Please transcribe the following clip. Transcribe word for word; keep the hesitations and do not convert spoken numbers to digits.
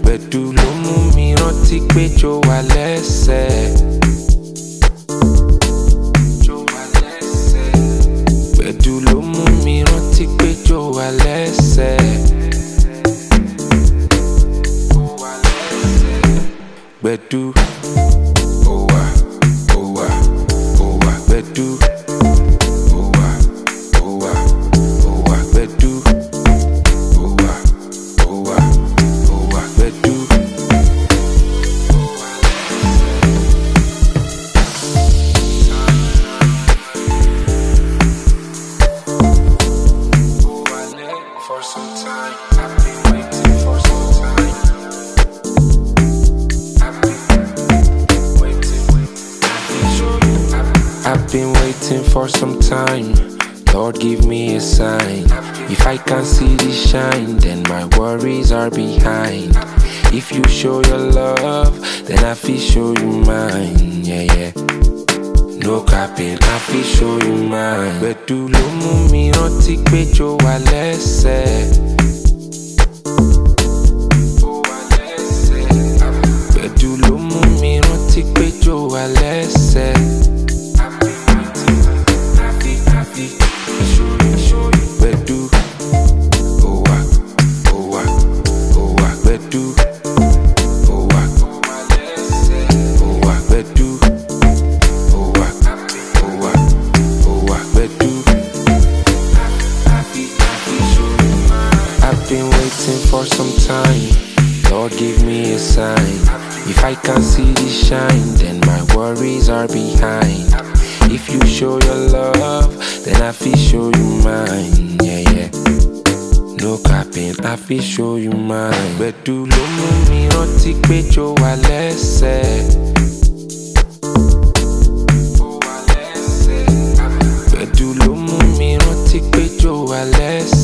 Gbẹ̀du ló mú mi rántí pé jó wà lẹ́sẹ̀. Gbẹ̀du ló mú mi rántí pé jó wà lẹ́sẹ̀. Gbẹ̀du, ó wà, ó wà, ó wà. Gbẹ̀du, ó wà, ó wà, ó wà. Gbẹ̀du, ó wà, ó wà, ó wà. Gbẹ̀du. For some time, I've been waiting for some time. I've been waiting, I've been waiting for some time. Lord, give me a sign. If I can't see the shine, then my worries are behind. If you show your love, then I feel show you mine. Yeah, yeah. No capping, I feel show you mine. Gbẹ̀du ló mú mi rántí pé jó wà lẹ́sẹ̀. Gbẹ̀du ló mú mi rántí pé jó wà lẹ́sẹ̀. Gbẹ̀du, ó wà, ó wà, ó wà. Gbẹ̀du, ó wà, ó wà. Gbẹ̀du. I've been waiting for some time. Lord, give me a sign. If I can't see the shine, then my worries are behind. If you show your love, then I feel show you mine. Yeah, yeah. No capping, I feel show you mine. Gbẹ̀du ló mú mi rántí pé jó wà lẹ́sẹ̀. Gbẹ̀du ló mú mi rántí pé jó wà lẹ́sẹ̀.